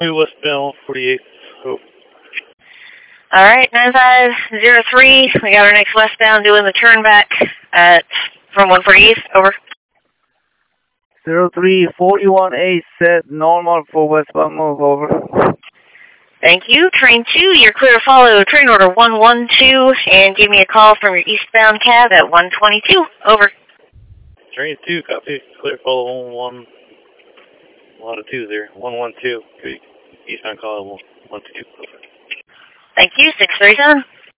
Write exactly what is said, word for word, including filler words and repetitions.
Westbound forty-eight. Oh. All right, nine five zero three. We got our next westbound doing the turn back at from one forty-eight. Over. zero three forty-one A set normal for westbound move. Over. Thank you. Train two, you're clear to follow train order one one two, and give me a call from your eastbound cab at one twenty-two. Over. Train two, copy. Clear follow one one. A lot of twos there. one one two. Eastbound call one one two. Over. Thank you. six thirty-seven.